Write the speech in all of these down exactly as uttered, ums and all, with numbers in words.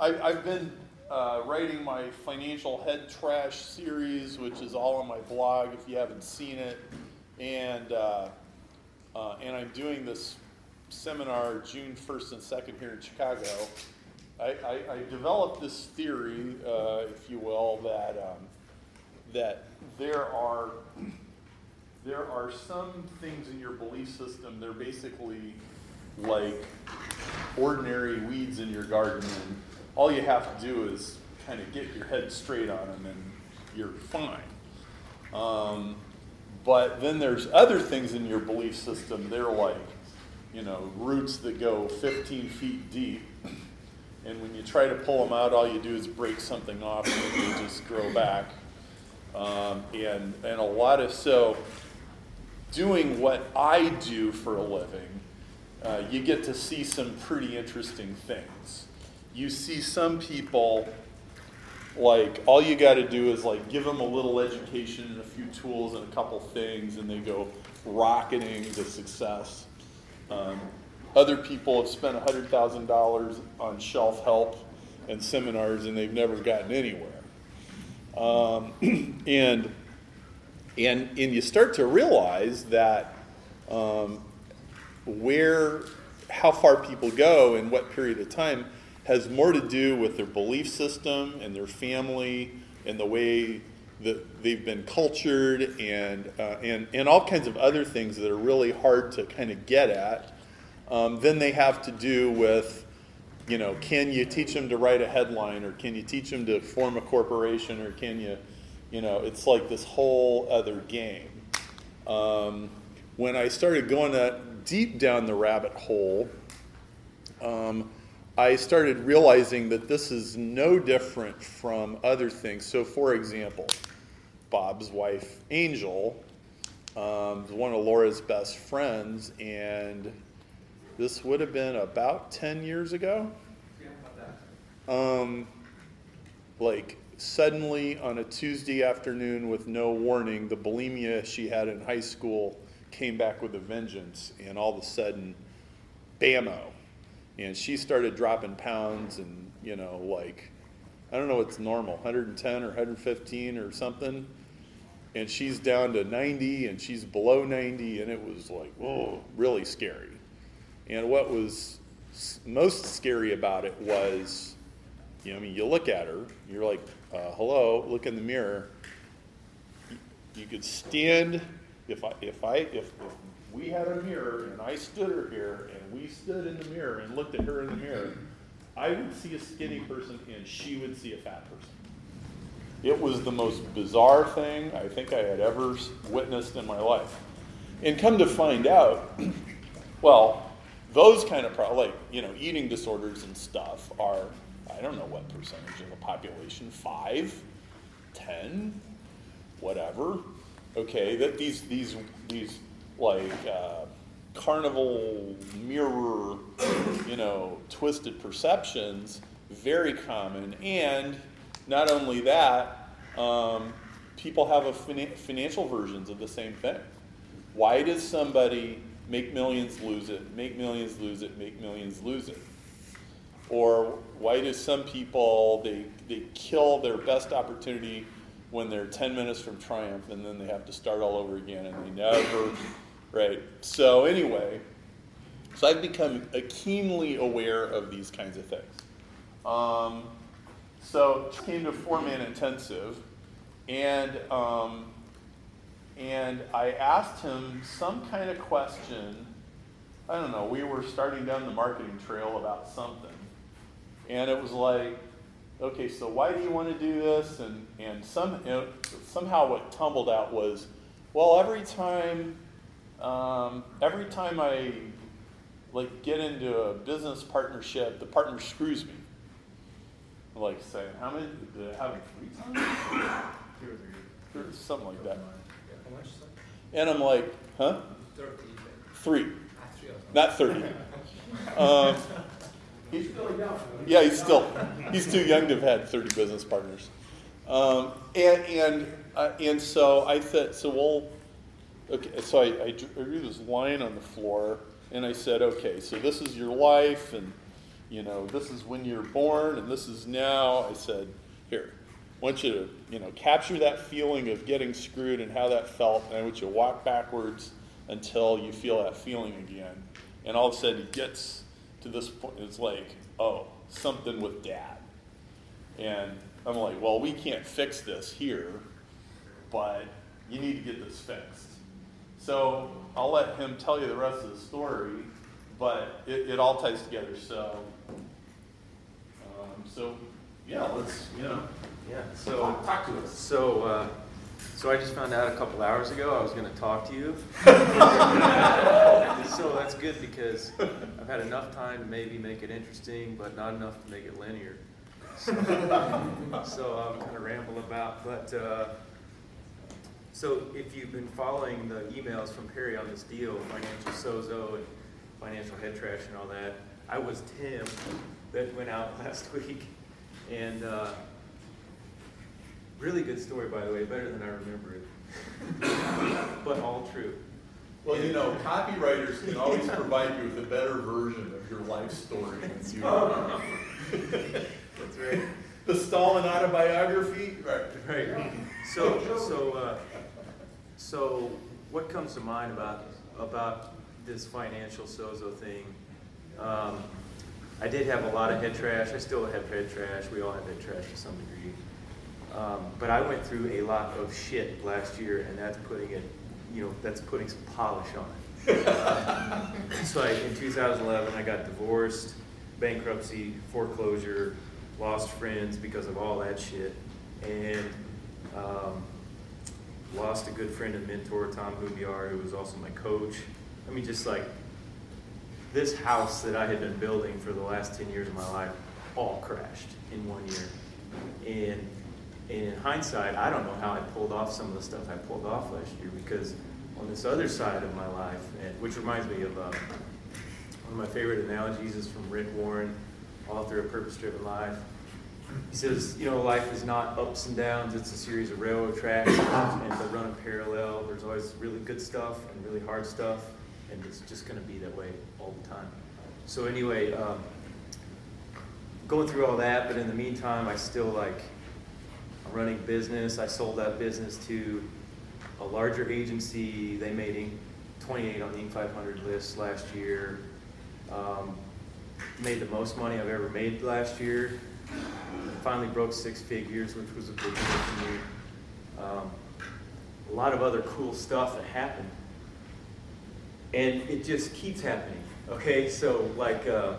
I, I've been uh, writing my Financial Head Trash series, which is all on my blog if you haven't seen it. And uh, uh, and I'm doing this seminar June first and second here in Chicago. I, I, I developed this theory, uh, if you will, that um, that there are there are some things in your belief system. They're basically like ordinary weeds in your garden, and all you have to do is kind of get your head straight on them, and you're fine. Um, but then there's other things in your belief system. They're like, you know, roots that go fifteen feet deep, and when you try to pull them out, all you do is break something off, and they just grow back. Um, and and a lot of so doing what I do for a living, uh, you get to see some pretty interesting things. You see some people, like, all you got to do is like give them a little education and a few tools and a couple things, and they go rocketing to success. Um, other people have spent one hundred thousand dollars on shelf help and seminars, and they've never gotten anywhere. Um, and and and you start to realize that um, where, how far people go in what period of time has more to do with their belief system and their family and the way that they've been cultured and uh, and and all kinds of other things that are really hard to kind of get at. Um, then they have to do with, you know, can you teach them to write a headline, or can you teach them to form a corporation, or can you, you know, it's like this whole other game. Um, when I started going that deep down the rabbit hole, um, I started realizing that this is no different from other things. So, for example, Bob's wife, Angel, um, is one of Laura's best friends, and this would have been about ten years ago. Yeah, about that. Um, like, suddenly on a Tuesday afternoon with no warning, the bulimia she had in high school came back with a vengeance, and all of a sudden, bammo. And she started dropping pounds, and, you know, like, I don't know what's normal, one hundred ten or one hundred fifteen or something. And she's down to ninety, and she's below ninety, and it was like, whoa, really scary. And what was most scary about it was, you know, I mean, you look at her, you're like, uh, hello, look in the mirror. You, you could stand, if I, if I, if, if we had a mirror and I stood her here and we stood in the mirror and looked at her in the mirror, I would see a skinny person and she would see a fat person. It was the most bizarre thing I think I had ever witnessed in my life. And come to find out, well, those kind of problems, like, you know, eating disorders and stuff are, I don't know what percentage of the population, five, ten, whatever. Okay, that these these these like uh, carnival mirror, you know, twisted perceptions, very common. And not only that, um, people have a fin- financial versions of the same thing. Why does somebody make millions, lose it, make millions, lose it, make millions, lose it? Or why do some people, they they kill their best opportunity when they're ten minutes from triumph, and then they have to start all over again, and they never, right? So anyway, so I've become keenly aware of these kinds of things. Um, so came to four-man intensive, and um, and I asked him some kind of question. I don't know, we were starting down the marketing trail about something. And it was like, okay, so why do you want to do this? And and some you know, somehow what tumbled out was, well, every time, um, every time I like get into a business partnership, the partner screws me. I'm like saying, how many did it happen three times? Two or three. Or something like that. How much? And I'm like, huh? Thirty. Three, Ah, three of them. not thirty. um, He's still young. Yeah, he's still, he's too young to have had thirty business partners. Um, and and uh, and so I thought, so well, okay, so I, I drew this line on the floor, and I said, okay, so this is your life, and you know, this is when you're born and this is now. I said, here, I want you to, you know, capture that feeling of getting screwed and how that felt, and I want you to walk backwards until you feel that feeling again. And all of a sudden he gets to this point, it's like, oh, something with dad. And I'm like, well, we can't fix this here, but you need to get this fixed. So I'll let him tell you the rest of the story, but it, it all ties together. So, um, so yeah, let's, you know, Yeah, so, talk, talk to us. so, uh, so I just found out a couple hours ago I was going to talk to you. So that's good because I've had enough time to maybe make it interesting, but not enough to make it linear. So, so I'll kind of ramble about, but, uh, so if you've been following the emails from Perry on this deal, Financial Sozo and Financial Head Trash and all that, I was Tim that went out last week, and uh, really good story, by the way, better than I remember it, but all true. Well, you know, copywriters can always provide you with a better version of your life story than you. That's right. The Stalin autobiography, right? Right. So, so, uh, so, what comes to mind about about this Financial Sozo thing? Um, I did have a lot of head trash. I still have head trash. We all have head trash to some degree. Um, but I went through a lot of shit last year, and that's putting it, you know, that's putting some polish on it. So, I, in two thousand eleven, I got divorced, bankruptcy, foreclosure, lost friends because of all that shit, and um, lost a good friend and mentor, Tom Hubiar, who was also my coach. I mean, just like this house that I had been building for the last ten years of my life all crashed in one year. And, and in hindsight, I don't know how I pulled off some of the stuff I pulled off last year, because on this other side of my life, and, which reminds me of uh, one of my favorite analogies is from Rick Warren, author of Purpose Driven Life. He says, you know, life is not ups and downs, it's a series of railroad tracks, and they run in parallel. There's always really good stuff and really hard stuff, and it's just going to be that way all the time. So anyway, um, going through all that, but in the meantime, I still like, I'm running business. I sold that business to a larger agency. They made twenty-eight on the Inc five hundred list last year. Um, made the most money I've ever made last year. Finally broke six figures, which was a big deal for me. Um, a lot of other cool stuff that happened. And it just keeps happening, okay? So, like, uh,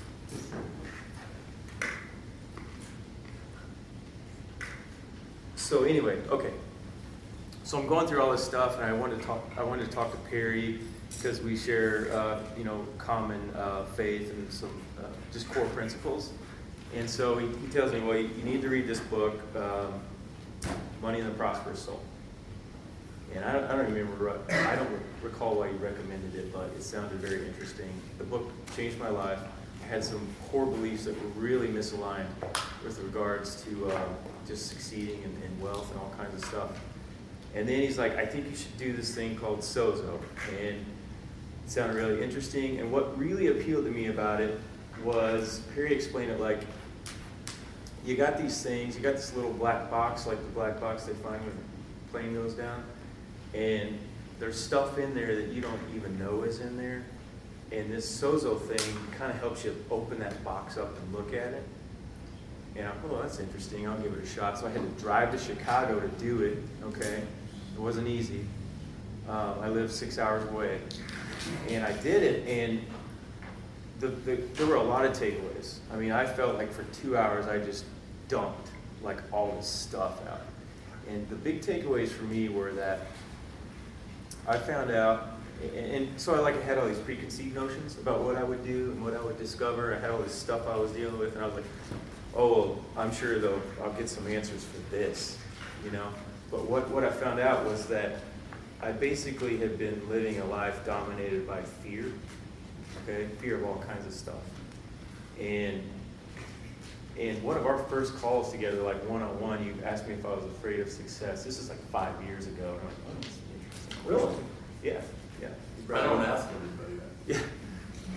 so anyway, okay. So I'm going through all this stuff, and I wanted to talk, I wanted to talk to Perry, because we share, uh, you know, common uh, faith and some uh, just core principles. And so he, he tells me, well, you need to read this book, um, Money in the Prosperous Soul. And I don't, I don't remember, I don't recall why you recommended it, but it sounded very interesting. The book changed my life. I had some core beliefs that were really misaligned with regards to uh, just succeeding in, in wealth and all kinds of stuff. And then he's like, I think you should do this thing called Sozo. And it sounded really interesting. And what really appealed to me about it was, Perry explained it like, you got these things, you got this little black box, like the black box they find when the plane goes down, and there's stuff in there that you don't even know is in there, and this Sozo thing kind of helps you open that box up and look at it. And I'm, oh, that's interesting, I'll give it a shot. So I had to drive to Chicago to do it, okay? It wasn't easy. Uh, I live six hours away. And I did it, and The, the, there were a lot of takeaways. I mean, I felt like for two hours I just dumped like all this stuff out. And the big takeaways for me were that I found out, and, and so I like had all these preconceived notions about what I would do and what I would discover. I had all this stuff I was dealing with, and I was like, oh, well, I'm sure though I'll get some answers for this, you know. But what, what I found out was that I basically had been living a life dominated by fear. Okay, fear of all kinds of stuff. And and one of our first calls together, like one-on-one, you asked me if I was afraid of success. This is like five years ago. And I'm like, oh, that's interesting. Really? Yeah, yeah. I don't ask everybody that. Yeah.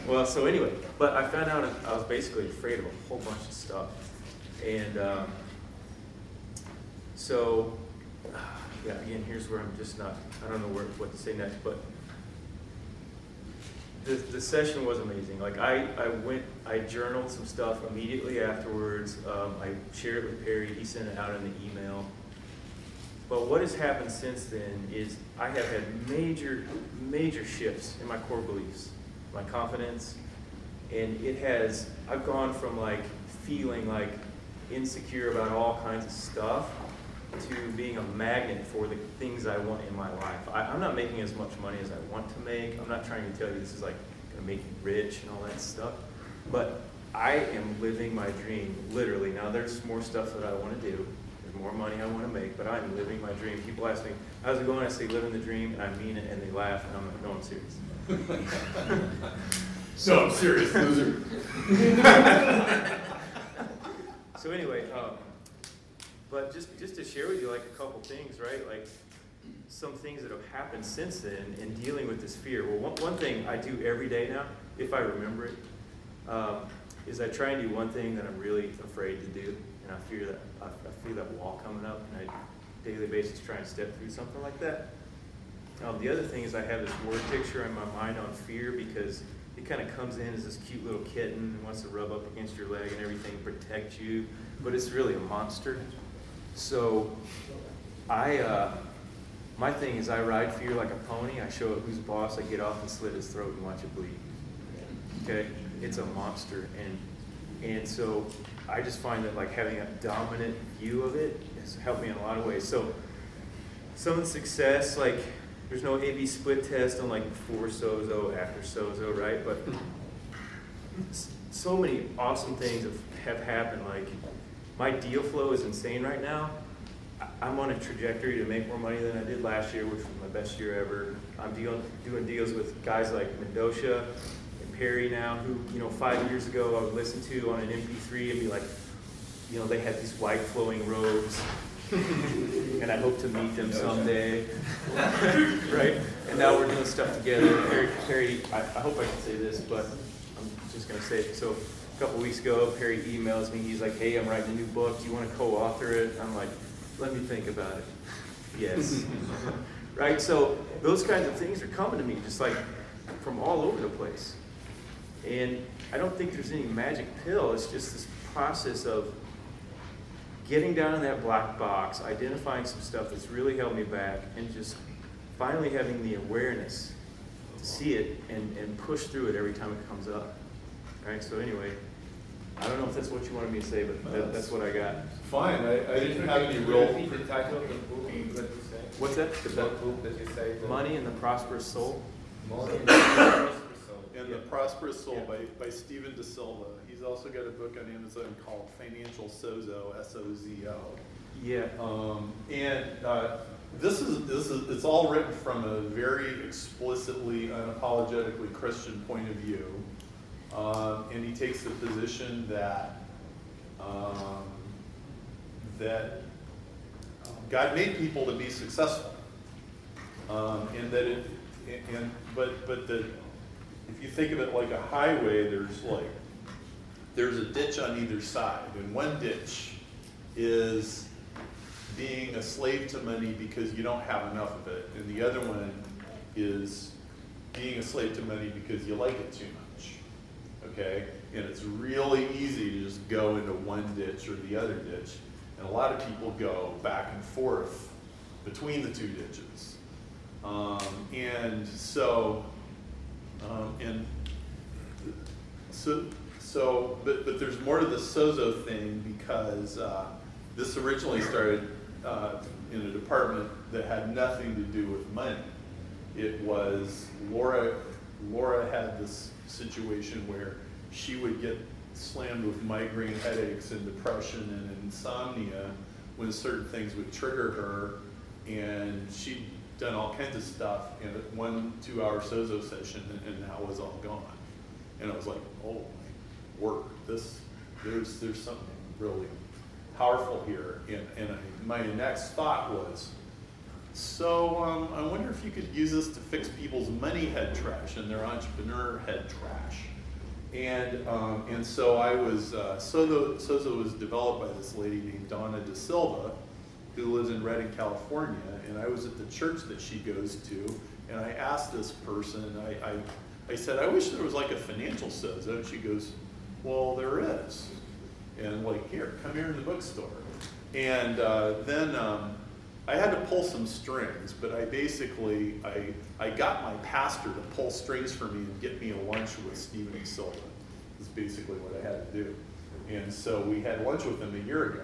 Well, so anyway, but I found out I was basically afraid of a whole bunch of stuff. And um, so, yeah, again, here's where I'm just not, I don't know where, what to say next, but the, the session was amazing. Like I, I went, I journaled some stuff immediately afterwards. Um, I shared it with Perry. He sent it out in the email. But what has happened since then is I have had major, major shifts in my core beliefs, my confidence, and it has, I've gone from like feeling like insecure about all kinds of stuff to being a magnet for the things I want in my life. I, I'm not making as much money as I want to make. I'm not trying to tell you this is like gonna make you rich and all that stuff, but I am living my dream, literally. Now there's more stuff that I wanna do. There's more money I want to make, but I'm living my dream. People ask me, how's it going? I say, living the dream, and I mean it, and they laugh, and I'm like, no, I'm serious. So I'm serious, loser. So anyway, um, but just, just to share with you like a couple things, right? Like some things that have happened since then in dealing with this fear. Well, one, one thing I do every day now, if I remember it, um, is I try and do one thing that I'm really afraid to do. And I fear that I, I feel that wall coming up, and I daily basis try and step through something like that. Um, the other thing is I have this word picture in my mind on fear because it kind of comes in as this cute little kitten and wants to rub up against your leg and everything, protect you, but it's really a monster. So I, uh, my thing is I ride fear like a pony. I show it who's boss. I get off and slit his throat and watch it bleed. Okay, it's a monster, and and so. I just find that like having a dominant view of it has helped me in a lot of ways. So some of the success, like there's no A B split test on like before sozo, after sozo, right? But so many awesome things have, have happened. Like my deal flow is insane right now. I'm on a trajectory to make more money than I did last year, which was my best year ever. I'm deal, doing deals with guys like Mendoza, Perry now, who, you know, five years ago I would listen to on an M P three and be like, you know, they had these white flowing robes, and I hope to meet them someday, right? And now we're doing stuff together. Perry, Perry I, I hope I can say this, but I'm just going to say it. So a couple weeks ago, Perry emails me. He's like, hey, I'm writing a new book. Do you want to co-author it? I'm like, let me think about it. Yes. Right? So those kinds of things are coming to me just like from all over the place. And I don't think there's any magic pill. It's just this process of getting down in that black box, identifying some stuff that's really held me back, and just finally having the awareness to see it and, and push through it every time it comes up. All right, so anyway, I don't know if that's what you wanted me to say, but that, that's what I got. Fine, I, I didn't have any real... Repeat the title of the book that you say. What's that? The book that you say. The Money and the Prosperous Soul. Money and the Prosperous Soul. And The Prosperous Soul by, by Stephen De Silva. He's also got a book on Amazon called Financial Sozo, S O Z O. Yeah. Um, and uh, this is this is it's all written from a very explicitly, unapologetically Christian point of view. Um, and he takes the position that um, that God made people to be successful, um, and that it and but but the if you think of it like a highway, there's like, there's a ditch on either side. And one ditch is being a slave to money because you don't have enough of it. And the other one is being a slave to money because you like it too much. Okay? And it's really easy to just go into one ditch or the other ditch. And a lot of people go back and forth between the two ditches. Um, and so, Um, and so, so, but but there's more to the sozo thing because uh, this originally started uh, in a department that had nothing to do with money. It was Laura. Laura had this situation where she would get slammed with migraine headaches and depression and insomnia when certain things would trigger her, and she'd done all kinds of stuff in a one two-hour sozo session, and, and that was all gone. And I was like, oh my word, this there's there's something really powerful here. And, and I, my next thought was, so um, I wonder if you could use this to fix people's money head trash and their entrepreneur head trash. And um, and so I was, uh, Sozo, Sozo was developed by this lady named Donna De Silva, who lives in Redding, California, and I was at the church that she goes to, and I asked this person, I, I, I said, I wish there was like a financial Sozo, and she goes, well, there is. And like, here, come here in the bookstore. And uh, then um, I had to pull some strings, but I basically, I, I got my pastor to pull strings for me and get me a lunch with Stephen E. Silva. That's basically what I had to do. And so we had lunch with him a year ago.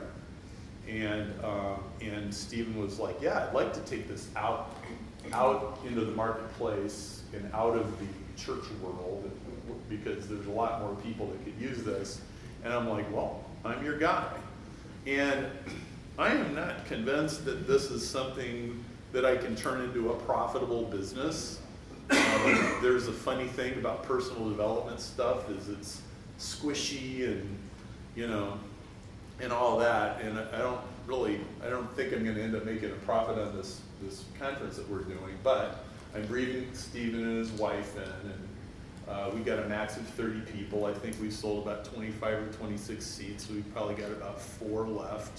And um, and Stephen was like, yeah, I'd like to take this out, out into the marketplace and out of the church world, because there's a lot more people that could use this. And I'm like, well, I'm your guy. And I am not convinced that this is something that I can turn into a profitable business. Um, there's a funny thing about personal development stuff is it's squishy and, you know, and all that. And I, I don't really, I don't think I'm going to end up making a profit on this, this conference that we're doing. But I'm bringing Stephen and his wife in, and uh, we got a max of thirty people. I think we sold about twenty-five or twenty-six seats. So we've probably got about four left.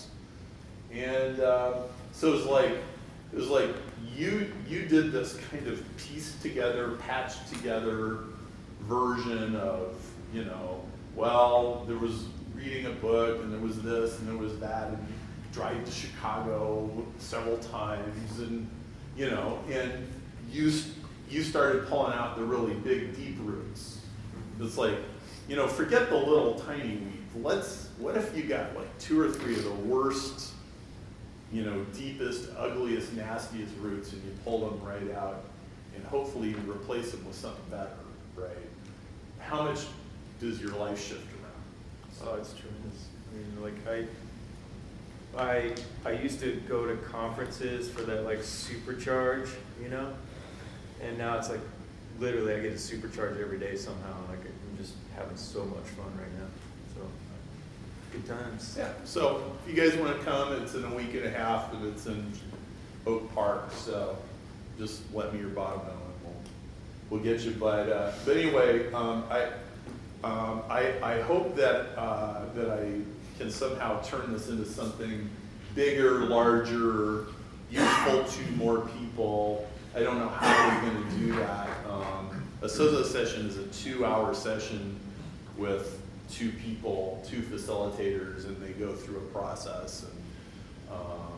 And uh, so it was like, it was like you you did this kind of pieced together, patched together version of, you know, well, there was reading a book and there was this and there was that, and drive to Chicago several times, and you know, and you you started pulling out the really big deep roots. It's like, you know, forget the little tiny weeds. Let's, what if you got like two or three of the worst, you know, deepest, ugliest, nastiest roots, and you pull them right out, and hopefully you replace them with something better, right? How much does your life shift around? Oh, it's tremendous. I mean, like I, I, I used to go to conferences for that like supercharge, you know, and now it's like literally I get to supercharge every day somehow. Like I'm just having so much fun right now. So good times. Yeah. So if you guys want to come, it's in a week and a half, and it's in Oak Park. So just let me or Bob know, and we'll we'll get you. But uh, but anyway, um, I. Um, I, I hope that uh, that I can somehow turn this into something bigger, larger, useful to more people. I don't know how we're going to do that. Um, a Sozo session is a two-hour session with two people, two facilitators, and they go through a process. And, um,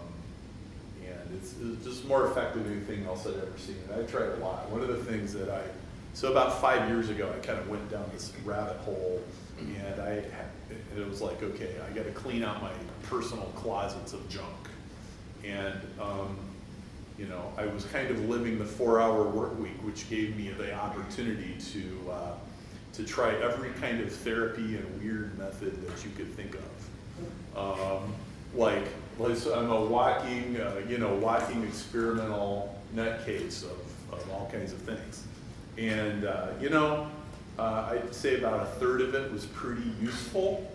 and it's, it's just more effective than anything else I've ever seen. And I've tried a lot. One of the things that I So about five years ago, I kind of went down this rabbit hole, and I and it was like, okay, I got to clean out my personal closets of junk, and um, you know, I was kind of living the four-hour work week, which gave me the opportunity to uh, to try every kind of therapy and weird method that you could think of, um, like, like so I'm a walking, uh, you know, walking experimental nutcase of, of all kinds of things. And, uh, you know, uh, I'd say about a third of it was pretty useful,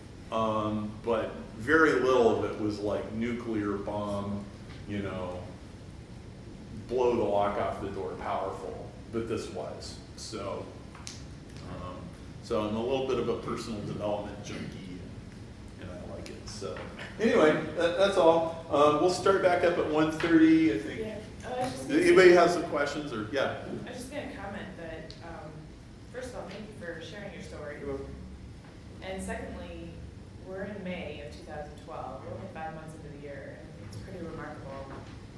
um, but very little of it was like nuclear bomb, you know, blow the lock off the door powerful, but this was. So, um, so I'm a little bit of a personal development junkie, and I like it. So anyway, that, that's all. Um, we'll start back up at one thirty, I think. Yeah. Oh, I was just Did gonna anybody say- have some questions, or, yeah? I was just going to comment that, um, first of all, thank you for sharing your story. And secondly, we're in May of two thousand twelve. We're only five months into the year, and it's pretty remarkable,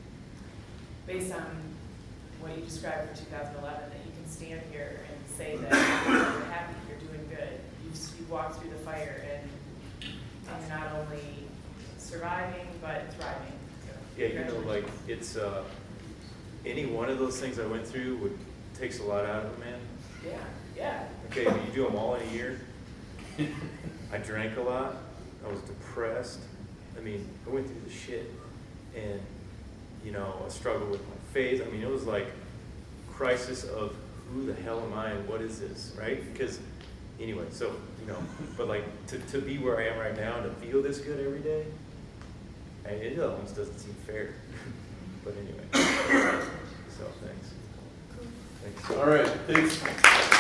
based on what you described for two thousand eleven, that you can stand here and say that you're happy, you're doing good. You've, you've walked through the fire, and you're not only surviving, but thriving. So Yeah, you know, like it's uh, any one of those things I went through would takes a lot out of it, man. Yeah, yeah. Okay, but you do them all in a year. I drank a lot. I was depressed. I mean, I went through the shit, and you know, a struggle with my faith. I mean, it was like crisis of who the hell am I and what is this, right? Because anyway, so you know, but like to to be where I am right now and to feel this good every day, I, it almost doesn't seem fair. But anyway, so thanks. Thanks. All right, thanks.